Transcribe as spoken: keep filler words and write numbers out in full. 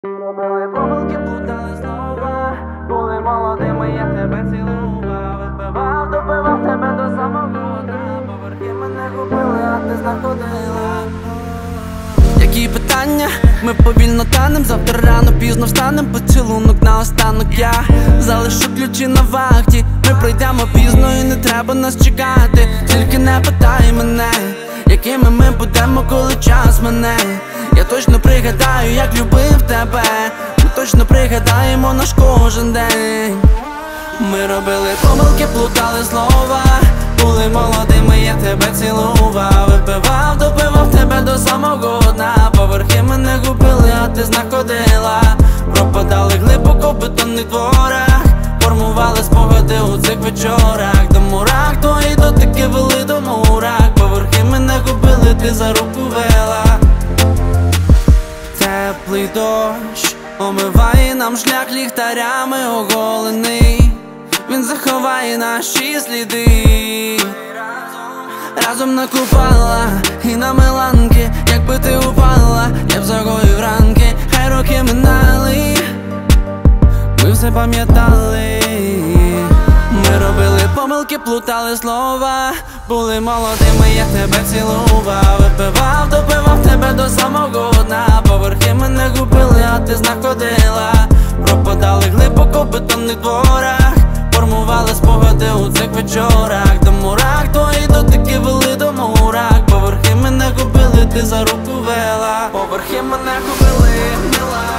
Робили помилки, плутали слова. Були молодими, я тебе цілував. Випивав, допивав тебе до самого дна. Поверхи мене купили, а ти знаходила. Які питання? Ми повільно танем. Завтра рано пізно встанем. Поцілунок наостанок я залишу ключі на вахті. Ми пройдемо пізно і не треба нас чекати. Тільки не питай мене, якими ми будемо, коли час мене. Я точно пригадаю, як любив тебе. Ми точно пригадаємо наш кожен день. Ми робили помилки, плутали слова. Були молодими, я тебе цілував. Випивав, допивав тебе до самого дна. Поверхи мене губили, а ти знаходила. Пропадали глибоко в бетонних дворах. Формували спогади у цих вечорах. До мурах, твої дотики вели до мурах. Поверхи мене губили, ти за руку вела. Теплий дощ омиває нам шлях ліхтарями оголений. Він заховає наші сліди. Разом на Купала і на Миланки. Якби ти упала, я б загоїв ранки. Хай роки минали, ми все пам'ятали. Ми робили помилки, плутали слова. Були молодими, я тебе цілував. Випивав, допивав тебе до самого дна. Поверхи мене губили, а ти знаходила. Пропадали глибоко в бетонних дворах. Формували спогади у цих вечорах. До мурах, твої дотики вели до мурах. Поверхи мене губили, ти за руку вела. Поверхи мене губили, мила.